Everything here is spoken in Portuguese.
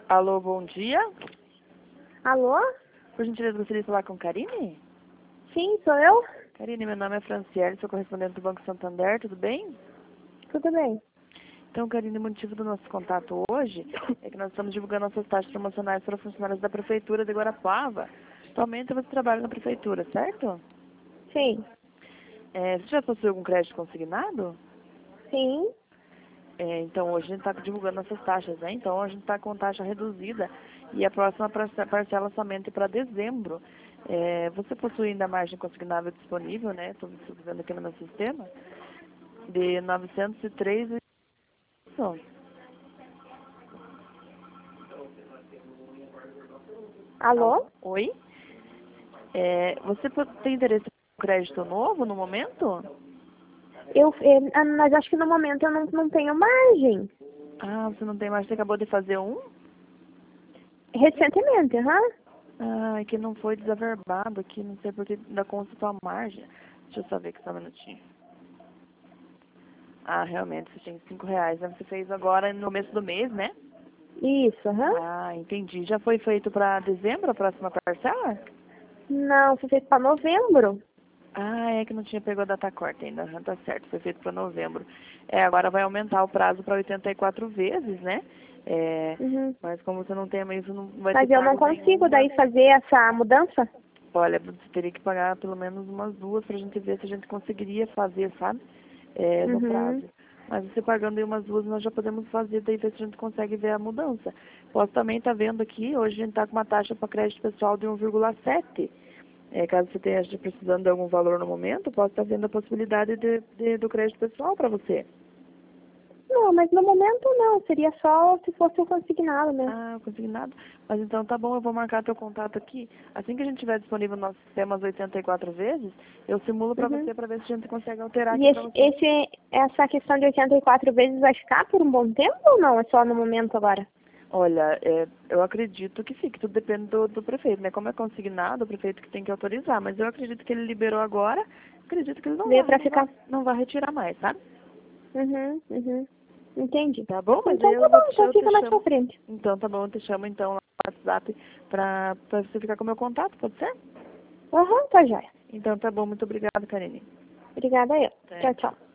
Alô, bom dia. Alô? Por gentileza, gostaria de falar com Karine? Sim, sou eu? Karine, meu nome é Franciele, sou correspondente do Banco Santander, tudo bem? Tudo bem. Então, Karine, o motivo do nosso contato hoje é que nós estamos divulgando nossas taxas promocionais para funcionários da Prefeitura de Guarapuava. Atualmente você trabalha na Prefeitura, certo? Sim. Você já possui algum crédito consignado? Sim. Então, hoje a gente está divulgando nossas taxas, né? Então, a gente está com taxa reduzida e a próxima parcela somente para dezembro. Você possui ainda margem consignável disponível, né? Estou vendo aqui no meu sistema, de 903 e... Alô? Oi? Você tem interesse em crédito novo no momento? Mas acho que no momento eu não tenho margem. Ah, você não tem mais, você acabou de fazer um? Recentemente, aham. Ah, é que não foi desaverbado aqui, não sei porque ainda consta sua margem. Deixa eu só ver aqui só um minutinho. Ah, realmente, você tem R$ 5, né? Você fez agora no começo do mês, né? Isso, aham. Ah, entendi. Já foi feito para dezembro a próxima parcela? Não, foi feito para novembro. Ah, é que não tinha pego a data corta ainda. Aham, tá certo, foi feito para novembro. Agora vai aumentar o prazo para 84 vezes, né? Uhum. Mas como você não tem, isso não vai ter Mas eu não pago consigo nenhuma. daí fazer essa mudança? Olha, você teria que pagar pelo menos umas duas pra gente ver se a gente conseguiria fazer, sabe? No Uhum. prazo. Mas você pagando aí umas duas, nós já podemos fazer, daí ver se a gente consegue ver a mudança. Posso também estar vendo aqui, hoje a gente está com uma taxa para crédito pessoal de 1,7. Caso você esteja precisando de algum valor no momento, posso estar vendo a possibilidade do crédito pessoal para você. Não, mas no momento não. Seria só se fosse o consignado mesmo. Ah, consignado. Mas então tá bom, eu vou marcar teu contato aqui. Assim que a gente tiver disponível no nosso sistema as 84 vezes, eu simulo para Uhum. você para ver se a gente consegue alterar E aqui para você. essa questão de 84 vezes vai ficar por um bom tempo ou não? É só no momento agora? Olha, eu acredito que sim, que tudo depende do prefeito, né? Como é consignado, o prefeito que tem que autorizar. Mas eu acredito que ele liberou agora, acredito que ele Veio pra ficar. não vai retirar mais, sabe? Uhum, uhum. Entendi. Tá bom? Mas aí Então tá bom, então eu te fica mais pra chamo. frente. Então tá bom, eu te chamo então lá no WhatsApp pra você ficar com o meu contato, pode ser? Aham, tá jóia. Então tá bom, muito obrigada, Karine. Obrigada eu. Até. Tchau, tchau.